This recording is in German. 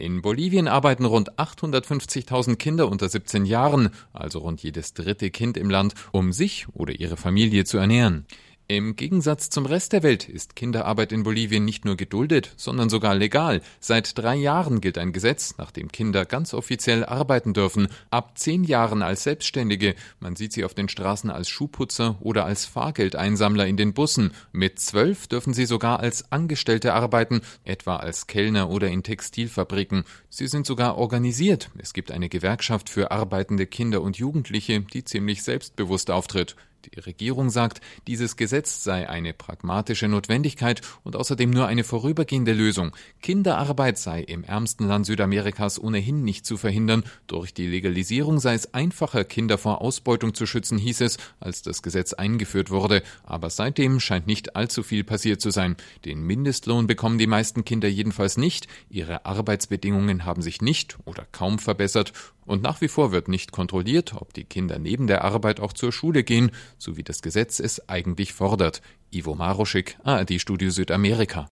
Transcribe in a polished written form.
In Bolivien arbeiten rund 850.000 Kinder unter 17 Jahren, also rund jedes dritte Kind im Land, um sich oder ihre Familie zu ernähren. Im Gegensatz zum Rest der Welt ist Kinderarbeit in Bolivien nicht nur geduldet, sondern sogar legal. Seit 3 Jahren gilt ein Gesetz, nach dem Kinder ganz offiziell arbeiten dürfen, ab 10 Jahren als Selbstständige. Man sieht sie auf den Straßen als Schuhputzer oder als Fahrgeldeinsammler in den Bussen. Mit 12 dürfen sie sogar als Angestellte arbeiten, etwa als Kellner oder in Textilfabriken. Sie sind sogar organisiert. Es gibt eine Gewerkschaft für arbeitende Kinder und Jugendliche, die ziemlich selbstbewusst auftritt. Die Regierung sagt, dieses Gesetz sei eine pragmatische Notwendigkeit und außerdem nur eine vorübergehende Lösung. Kinderarbeit sei im ärmsten Land Südamerikas ohnehin nicht zu verhindern. Durch die Legalisierung sei es einfacher, Kinder vor Ausbeutung zu schützen, hieß es, als das Gesetz eingeführt wurde. Aber seitdem scheint nicht allzu viel passiert zu sein. Den Mindestlohn bekommen die meisten Kinder jedenfalls nicht. Ihre Arbeitsbedingungen haben sich nicht oder kaum verbessert. Und nach wie vor wird nicht kontrolliert, ob die Kinder neben der Arbeit auch zur Schule gehen, so wie das Gesetz es eigentlich fordert. Ivo Maroschik, ARD Studio Südamerika.